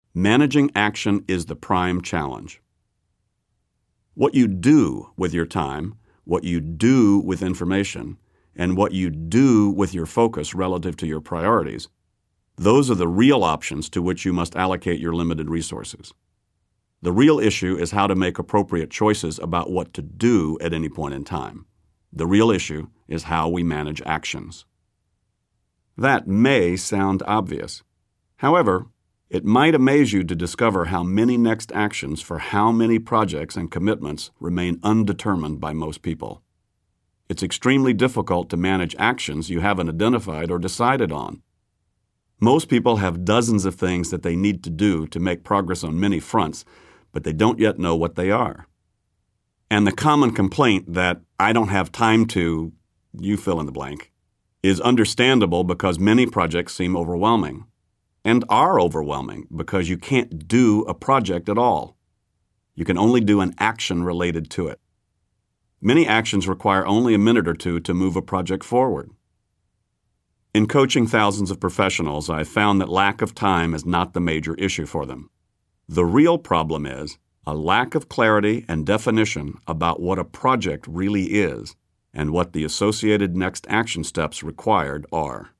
Managing action is the prime challenge. What you do with your time, what you do with information, and what you do with your focus relative to your priorities, those are the real options to which you must allocate your limited resources. The real issue is how to make appropriate choices about what to do at any point in time. The real issue is how we manage actions. That may sound obvious. However, it might amaze you to discover how many next actions for how many projects and commitments remain undetermined by most people. It's extremely difficult to manage actions you haven't identified or decided on. Most people have dozens of things that they need to do to make progress on many fronts, but they don't yet know what they are. And the common complaint that I don't have time to, you fill in the blank, is understandable because many projects seem overwhelming, and are overwhelming because you can't do a project at all. You can only do an action related to it. Many actions require only a minute or two to move a project forward. In coaching thousands of professionals, I found that lack of time is not the major issue for them. The real problem is a lack of clarity and definition about what a project really is and what the associated next action steps required are.